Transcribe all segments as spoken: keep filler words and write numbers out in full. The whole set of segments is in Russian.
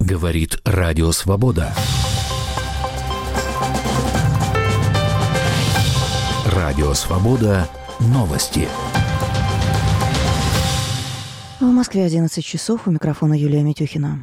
Говорит Радио Свобода. Радио Свобода. Новости. В Москве одиннадцать часов. У микрофона Юлия Митюхина.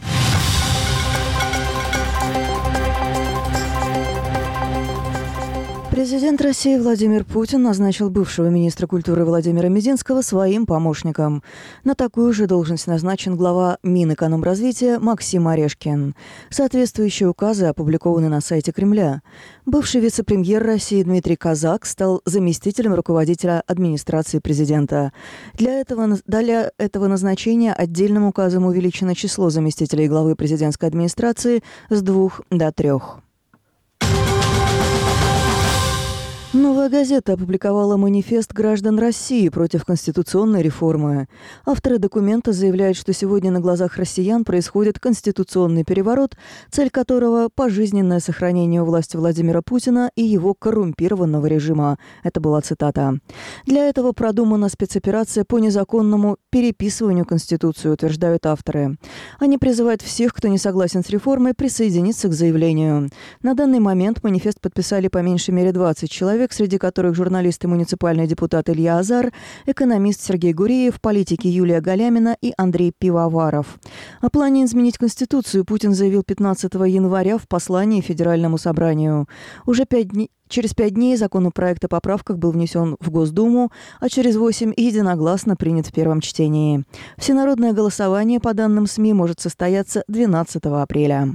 Президент России Владимир Путин назначил бывшего министра культуры Владимира Мединского своим помощником. На такую же должность назначен глава Минэкономразвития Максим Орешкин. Соответствующие указы опубликованы на сайте Кремля. Бывший вице-премьер России Дмитрий Казак стал заместителем руководителя администрации президента. Для этого, для этого назначения отдельным указом увеличено число заместителей главы президентской администрации с двух до трех. «Новая газета» опубликовала манифест граждан России против конституционной реформы. Авторы документа заявляют, что сегодня на глазах россиян происходит конституционный переворот, цель которого – пожизненное сохранение у власти Владимира Путина и его коррумпированного режима. Это была цитата. Для этого продумана спецоперация по незаконному переписыванию Конституции, утверждают авторы. Они призывают всех, кто не согласен с реформой, присоединиться к заявлению. На данный момент манифест подписали по меньшей мере двадцать человек, среди которых журналист и муниципальный депутат Илья Азар, экономист Сергей Гуреев, политики Юлия Галямина и Андрей Пивоваров. О плане изменить Конституцию Путин заявил пятнадцатого января в послании Федеральному собранию. Уже пять дней Через пять дней законопроект о поправках был внесен в Госдуму, а через восемь единогласно принят в первом чтении. Всенародное голосование, по данным СМИ, может состояться двенадцатого апреля.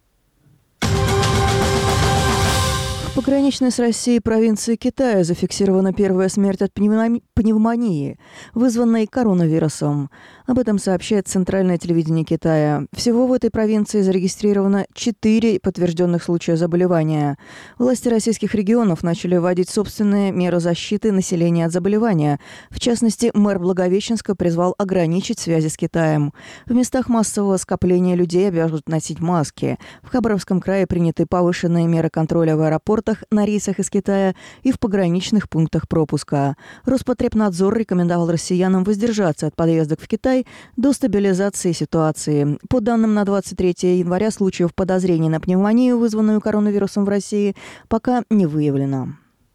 В пограничной с Россией провинции Китая зафиксирована первая смерть от пневмонии, вызванной коронавирусом. Об этом сообщает Центральное телевидение Китая. Всего в этой провинции зарегистрировано четыре подтвержденных случая заболевания. Власти российских регионов начали вводить собственные меры защиты населения от заболевания. В частности, мэр Благовещенска призвал ограничить связи с Китаем. В местах массового скопления людей обяжут носить маски. В Хабаровском крае приняты повышенные меры контроля в аэропортах, на рейсах из Китая и в пограничных пунктах пропуска. Роспотребнадзор рекомендовал россиянам воздержаться от поездок в Китай до стабилизации ситуации. По данным на двадцать третьего января, случаев подозрений на пневмонию, вызванную коронавирусом в России, пока не выявлено.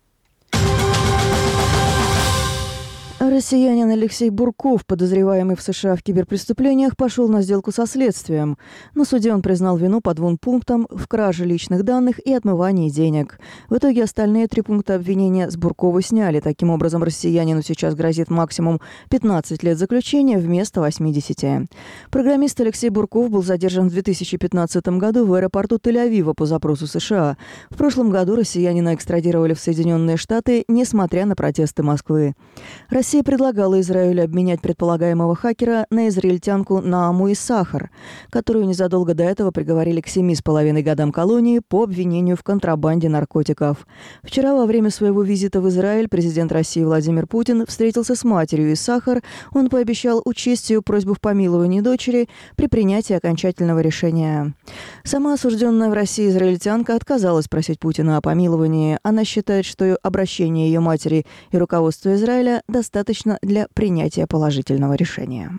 Россиянин Алексей Бурков, подозреваемый в США в киберпреступлениях, пошел на сделку со следствием. На суде он признал вину по двум пунктам в краже личных данных и отмывании денег. В итоге остальные три пункта обвинения с Буркова сняли. Таким образом, россиянину сейчас грозит максимум пятнадцать лет заключения вместо восьмидесяти. Программист Алексей Бурков был задержан в две тысячи пятнадцатом году в аэропорту Тель-Авива по запросу США. В прошлом году россиянина экстрадировали в Соединенные Штаты, несмотря на протесты Москвы. Россия предлагала Израилю обменять предполагаемого хакера на израильтянку Нааму Иссахар, которую незадолго до этого приговорили к семи с половиной годам колонии по обвинению в контрабанде наркотиков. Вчера во время своего визита в Израиль президент России Владимир Путин встретился с матерью Иссахар. Он пообещал учесть ее просьбу в помиловании дочери при принятии окончательного решения. Сама осужденная в России израильтянка отказалась просить Путина о помиловании. Она считает, что обращение ее матери и руководства Израиля достаточно достаточно для принятия положительного решения.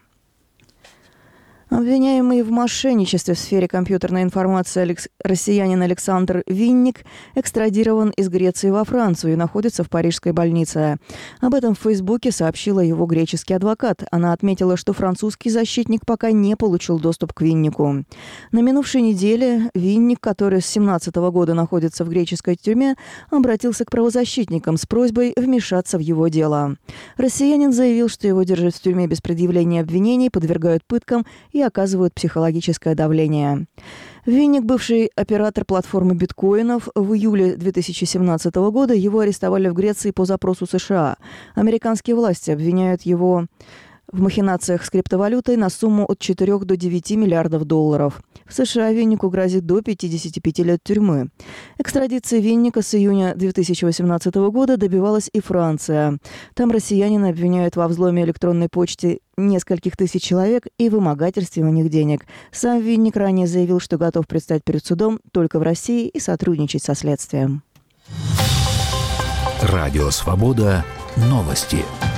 Обвиняемый в мошенничестве в сфере компьютерной информации Алекс... россиянин Александр Винник экстрадирован из Греции во Францию и находится в парижской больнице. Об этом в Фейсбуке сообщила его греческий адвокат. Она отметила, что французский защитник пока не получил доступ к Виннику. На минувшей неделе Винник, который с семнадцатого года находится в греческой тюрьме, обратился к правозащитникам с просьбой вмешаться в его дело. Россиянин заявил, что его держат в тюрьме без предъявления обвинений, подвергают пыткам и оказывают психологическое давление. Винник, бывший оператор платформы биткоинов, в июле две тысячи семнадцатого года его арестовали в Греции по запросу США. Американские власти обвиняют его в махинациях с криптовалютой на сумму от четырёх до девяти миллиардов долларов. В США Виннику грозит до пятидесяти пяти лет тюрьмы. Экстрадиции Винника с июня две тысячи восемнадцатого года добивалась и Франция. Там россиянина обвиняют во взломе электронной почты нескольких тысяч человек и вымогательстве у них денег. Сам Винник ранее заявил, что готов предстать перед судом только в России и сотрудничать со следствием. Радио Свобода. Новости.